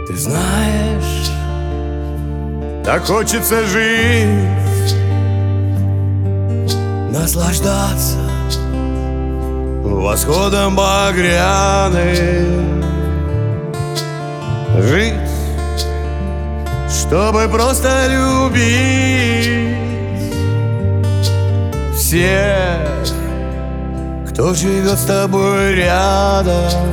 Ты знаешь, так хочется жить, наслаждаться восходом багряным, жить, чтобы просто любить всех, кто живет с тобой рядом.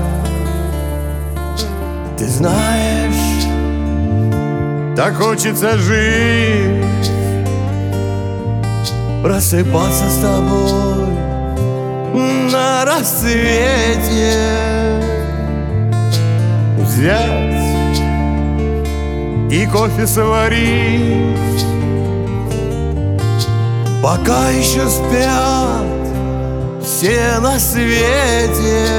Ты знаешь, так хочется жить, просыпаться с тобой на рассвете, взять и кофе сварить, пока еще спят все на свете.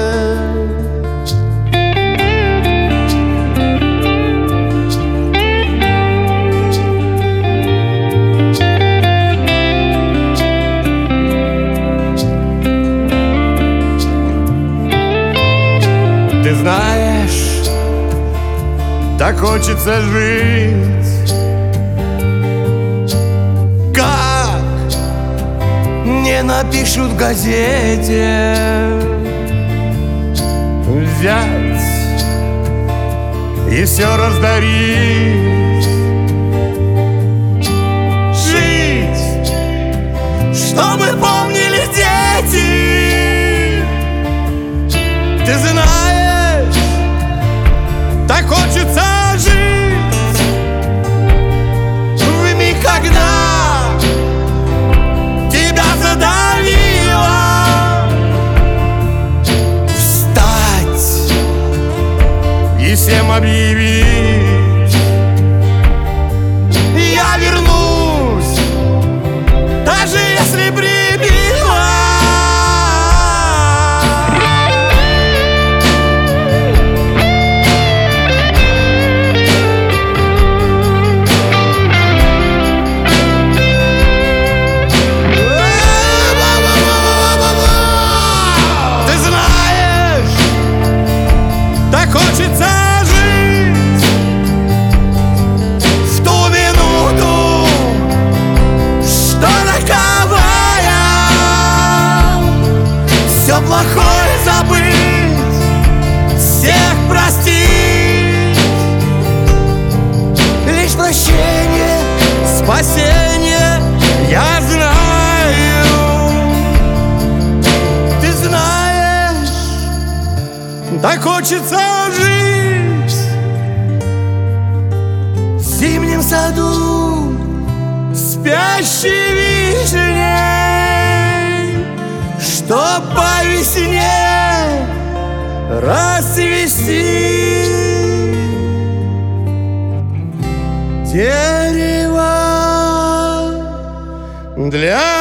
Ты знаешь, так хочется жить, как не напишут в газете, взять и все раздарить, жить, чтобы помнили дети. Ты знаешь, так хочется жить в миг, когда тебя задавило, встать и всем объявить: я вернусь, даже если прибило. Хочется жить в ту минуту, что роковая, все плохое забыть, всех простить, лишь прощение, спасение, я знаю. Ты знаешь, так хочется жить в зимнем саду спящей вишней, чтоб по весне расцвести дерево для